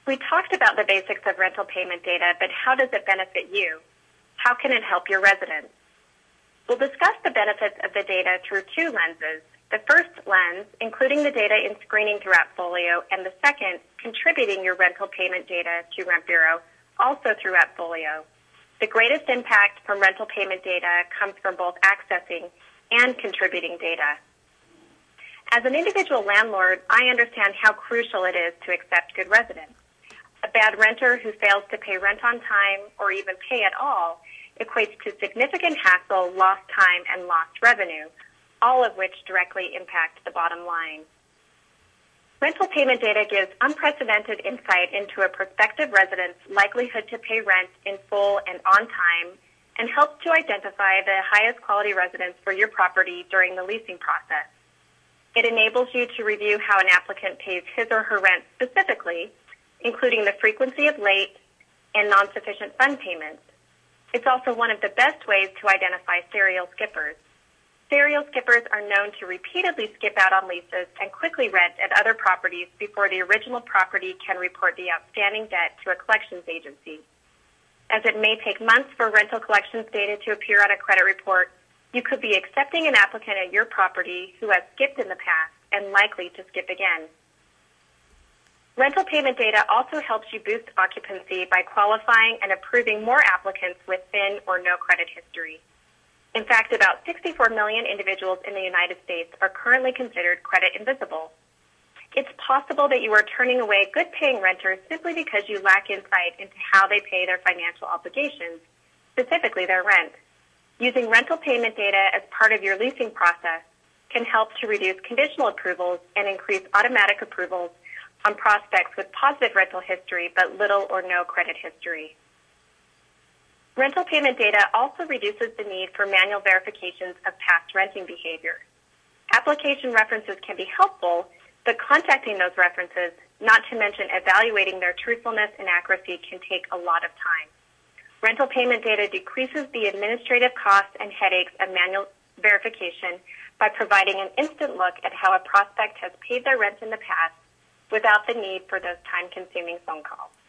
We talked about the basics of rental payment data, but how does it benefit you? How can it help your residents? We'll discuss the benefits of the data through two lenses. The first lens, including the data in screening through AppFolio, and the second, contributing your rental payment data to Rent Bureau, also through AppFolio. The greatest impact from rental payment data comes from both accessing and contributing data. As an individual landlord, I understand how crucial it is to accept good residents. A bad renter who fails to pay rent on time or even pay at all equates to significant hassle, lost time, and lost revenue, all of which directly impact the bottom line. Rental payment data gives unprecedented insight into a prospective resident's likelihood to pay rent in full and on time, and helps to identify the highest quality residents for your property during the leasing process. It enables you to review how an applicant pays his or her rent specifically, including the frequency of late and non-sufficient fund payments. It's also one of the best ways to identify serial skippers. Serial skippers are known to repeatedly skip out on leases and quickly rent at other properties before the original property can report the outstanding debt to a collections agency. As it may take months for rental collections data to appear on a credit report, you could be accepting an applicant at your property who has skipped in the past and likely to skip again. Rental payment data also helps you boost occupancy by qualifying and approving more applicants with thin or no credit history. In fact, about 64 million individuals in the United States are currently considered credit invisible. It's possible that you are turning away good-paying renters simply because you lack insight into how they pay their financial obligations, specifically their rent. Using rental payment data as part of your leasing process can help to reduce conditional approvals and increase automatic approvals on prospects with positive rental history but little or no credit history. Rental payment data also reduces the need for manual verifications of past renting behavior. Application references can be helpful, but contacting those references, not to mention evaluating their truthfulness and accuracy, can take a lot of time. Rental payment data decreases the administrative costs and headaches of manual verification by providing an instant look at how a prospect has paid their rent in the past without the need for those time-consuming phone calls.